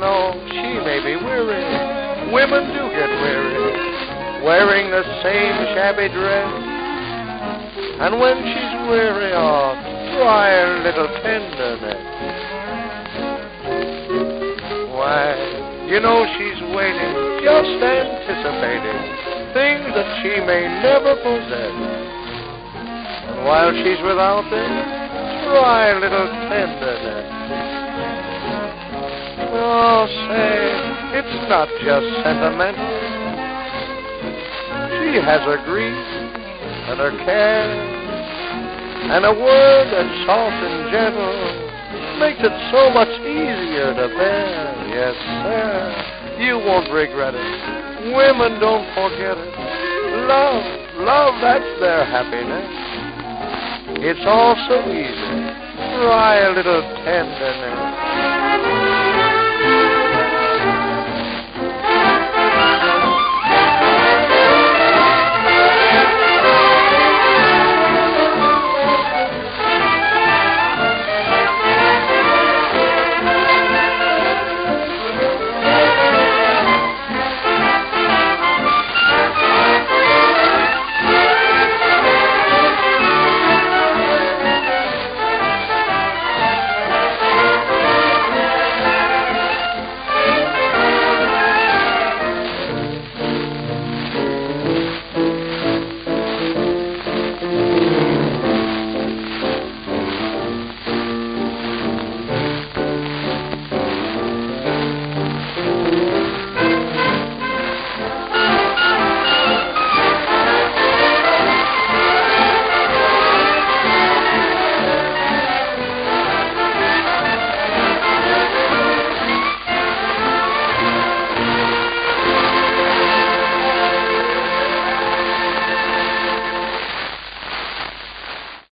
know she may be weary. Women do get weary, wearing the same shabby dress. And when she's weary, oh, try a little tenderness. Why, you know she's waiting, just anticipating things that she may never possess. And while she's without them, try a little tenderness. Oh, say, it's not just sentimental. She has her grief and her care, and a word that's soft and gentle makes it so much easier to bear. Yes, sir, you won't regret it. Women don't forget it. Love, that's their happiness. It's all so easy. Try a little tenderness.